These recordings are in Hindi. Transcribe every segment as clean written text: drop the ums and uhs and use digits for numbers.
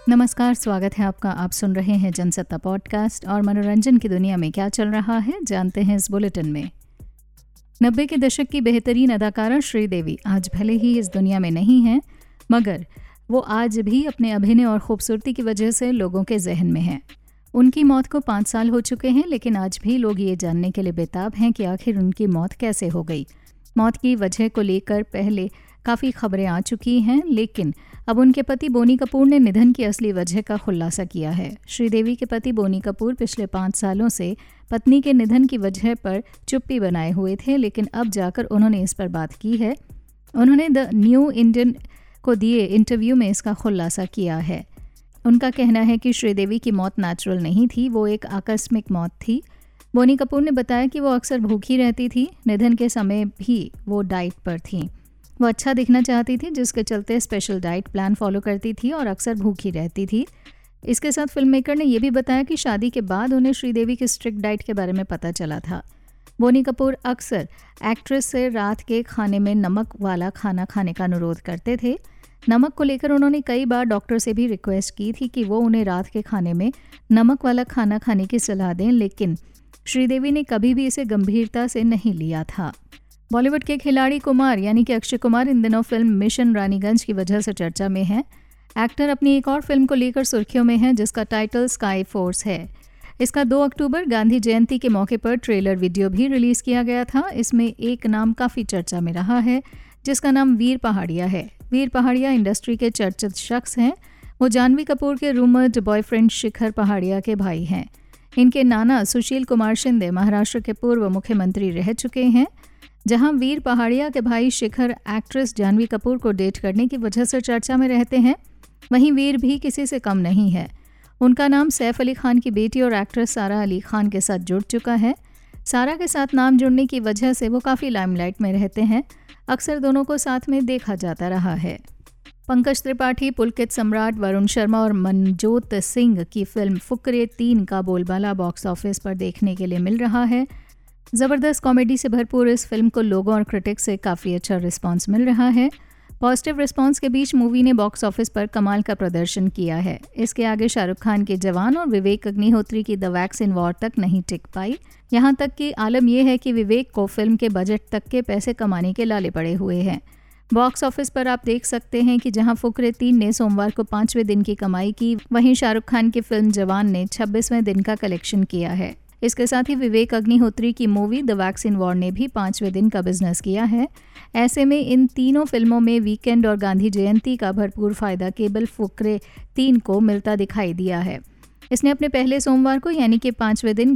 नमस्कार, स्वागत है आपका। आप सुन रहे हैं जनसत्ता पॉडकास्ट और मनोरंजन की दुनिया में क्या चल रहा है जानते हैं इस बुलेटिन में। 90 के दशक की बेहतरीन अदाकारा श्रीदेवी आज भले ही इस दुनिया में नहीं हैं, मगर वो आज भी अपने अभिनय और खूबसूरती की वजह से लोगों के जहन में हैं। उनकी मौत को 5 साल हो चुके हैं, लेकिन आज भी लोग ये जानने के लिए बेताब हैं कि आखिर उनकी मौत कैसे हो गई। मौत की वजह को लेकर पहले काफ़ी खबरें आ चुकी हैं, लेकिन अब उनके पति बोनी कपूर ने निधन की असली वजह का खुलासा किया है। श्रीदेवी के पति बोनी कपूर पिछले 5 सालों से पत्नी के निधन की वजह पर चुप्पी बनाए हुए थे, लेकिन अब जाकर उन्होंने इस पर बात की है। उन्होंने द न्यू इंडियन को दिए इंटरव्यू में इसका खुलासा किया है। उनका कहना है कि श्रीदेवी की मौत नेचुरल नहीं थी, वो एक आकस्मिक मौत थी। बोनी कपूर ने बताया कि वो अक्सर भूखी रहती थी, निधन के समय भी वो डाइट पर थीं। वो अच्छा दिखना चाहती थी, जिसके चलते स्पेशल डाइट प्लान फॉलो करती थी और अक्सर भूखी रहती थी। इसके साथ फिल्म मेकर ने यह भी बताया कि शादी के बाद उन्हें श्रीदेवी की स्ट्रिक्ट डाइट के बारे में पता चला था। बोनी कपूर अक्सर एक्ट्रेस से रात के खाने में नमक वाला खाना खाने का अनुरोध करते थे। नमक को लेकर उन्होंने कई बार डॉक्टर से भी रिक्वेस्ट की थी कि वो उन्हें रात के खाने में नमक वाला खाना खाने की सलाह दें, लेकिन श्रीदेवी ने कभी भी इसे गंभीरता से नहीं लिया था। बॉलीवुड के खिलाड़ी कुमार यानी कि अक्षय कुमार इन दिनों फिल्म मिशन रानीगंज की वजह से चर्चा में है। एक्टर अपनी एक और फिल्म को लेकर सुर्खियों में है, जिसका टाइटल स्काई फोर्स है। इसका 2 अक्टूबर गांधी जयंती के मौके पर ट्रेलर वीडियो भी रिलीज़ किया गया था। इसमें एक नाम काफ़ी चर्चा में रहा है, जिसका नाम वीर पहाड़िया है। वीर पहाड़िया इंडस्ट्री के चर्चित शख्स हैं। वो जानवी कपूर के रूमर्ड बॉयफ्रेंड शिखर पहाड़िया के भाई हैं। इनके नाना सुशील कुमार शिंदे महाराष्ट्र के पूर्व मुख्यमंत्री रह चुके हैं। जहां वीर पहाड़िया के भाई शिखर एक्ट्रेस जानवी कपूर को डेट करने की वजह से चर्चा में रहते हैं, वहीं वीर भी किसी से कम नहीं है। उनका नाम सैफ अली खान की बेटी और एक्ट्रेस सारा अली खान के साथ जुड़ चुका है। सारा के साथ नाम जुड़ने की वजह से वो काफ़ी लाइमलाइट में रहते हैं। अक्सर दोनों को साथ में देखा जाता रहा है। पंकज त्रिपाठी, पुलकित सम्राट वरुण शर्मा और मनजोत सिंह की फिल्म फुकरे 3 का बोलबाला बॉक्स ऑफिस पर देखने के लिए मिल रहा है। ज़बरदस्त कॉमेडी से भरपूर इस फिल्म को लोगों और क्रिटिक्स से काफ़ी अच्छा रिस्पांस मिल रहा है। पॉजिटिव रिस्पांस के बीच मूवी ने बॉक्स ऑफिस पर कमाल का प्रदर्शन किया है। इसके आगे शाहरुख खान के जवान और विवेक अग्निहोत्री की द वैक्सीन वॉर तक नहीं टिक पाई। यहाँ तक कि आलम यह है कि विवेक को फिल्म के बजट तक के पैसे कमाने के लाले पड़े हुए हैं। बॉक्स ऑफिस पर आप देख सकते हैं कि जहां फुकरे 3 ने सोमवार को 5वें दिन की कमाई की, वहीं शाहरुख खान की फिल्म जवान ने 26वें दिन का कलेक्शन किया है। इसके साथ ही विवेक अग्निहोत्री की मूवी द वैक्सीन वॉर ने भी 5वें दिन का बिजनेस किया है। ऐसे में इन तीनों फिल्मों में वीकेंड और गांधी जयंती का भरपूर फायदा केवल फुकरे 3 को मिलता दिखाई दिया है। इसने अपने पहले सोमवार को यानी कि 5वें दिन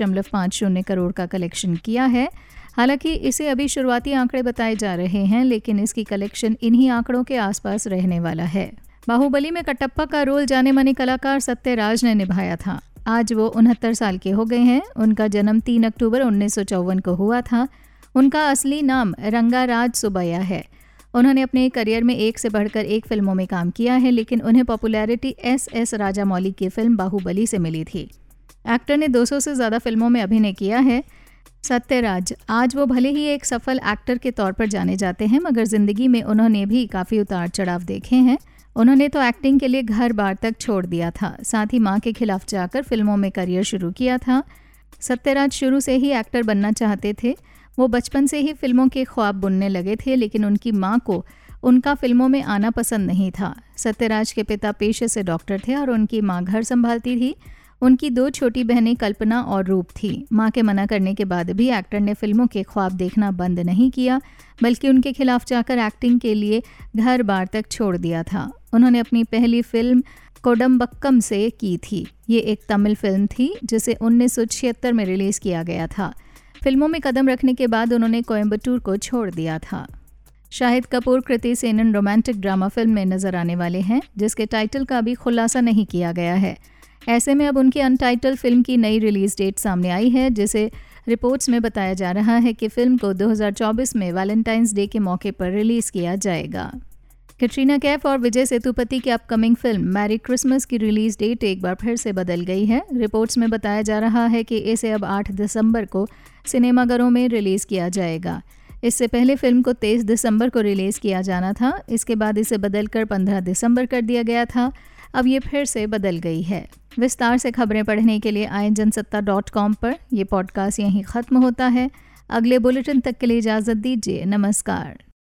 11.50 करोड़ का कलेक्शन किया है। हालांकि इसे अभी शुरुआती आंकड़े बताए जा रहे हैं, लेकिन इसकी कलेक्शन इन्हीं आंकड़ों के आसपास रहने वाला है। बाहुबली में कटप्पा का रोल जाने माने कलाकार सत्यराज ने निभाया था। आज वो 69 साल के हो गए हैं। उनका जन्म 3 अक्टूबर 1954 को हुआ था। उनका असली नाम रंगाराज सुबैया है। उन्होंने अपने करियर में एक से बढ़कर एक फिल्मों में काम किया है, लेकिन उन्हें पॉपुलैरिटी एस राजामौली की फिल्म बाहुबली से मिली थी। एक्टर ने 200 से ज़्यादा फिल्मों में अभिनय किया है। सत्यराज आज वो भले ही एक सफल एक्टर के तौर पर जाने जाते हैं, मगर ज़िंदगी में उन्होंने भी काफ़ी उतार चढ़ाव देखे हैं। उन्होंने तो एक्टिंग के लिए घर बार तक छोड़ दिया था, साथ ही मां के खिलाफ जाकर फिल्मों में करियर शुरू किया था। सत्यराज शुरू से ही एक्टर बनना चाहते थे। वो बचपन से ही फिल्मों के ख्वाब बुनने लगे थे, लेकिन उनकी मां को उनका फिल्मों में आना पसंद नहीं था। सत्यराज के पिता पेशे से डॉक्टर थे और उनकी मां घर संभालती थी। उनकी 2 छोटी बहनें कल्पना और रूप थी। मां के मना करने के बाद भी एक्टर ने फिल्मों के ख्वाब देखना बंद नहीं किया, बल्कि उनके खिलाफ जाकर एक्टिंग के लिए घर बार तक छोड़ दिया था। उन्होंने अपनी पहली फिल्म कोडम्बक्कम से की थी। ये एक तमिल फिल्म थी जिसे 1976 में रिलीज़ किया गया था। फिल्मों में कदम रखने के बाद उन्होंने कोयम्बटूर को छोड़ दिया था। Shahid Kapoor Kriti Sanon romantic drama film में नजर आने वाले हैं, जिसके टाइटल का अभी खुलासा नहीं किया गया है। ऐसे में अब उनकी अनटाइटल फिल्म की नई रिलीज डेट सामने आई है, जिसे रिपोर्ट्स में बताया जा रहा है कि फिल्म को 2024 में वैलेंटाइंस डे के मौके पर रिलीज़ किया जाएगा। कैटरीना कैफ और विजय सेतुपति की अपकमिंग फिल्म मैरी क्रिसमस की रिलीज डेट एक बार फिर से बदल गई है। रिपोर्ट्स में बताया जा रहा है कि इसे अब 8 दिसंबर को सिनेमाघरों में रिलीज़ किया जाएगा। इससे पहले फिल्म को 23 दिसंबर को रिलीज़ किया जाना था। इसके बाद इसे बदलकर 15 दिसंबर कर दिया गया था। अब ये फिर से बदल गई है। विस्तार से खबरें पढ़ने के लिए आएं जनसत्ता.com पर। यह पॉडकास्ट यहीं ख़त्म होता है। अगले बुलेटिन तक के लिए इजाज़त दीजिए। नमस्कार।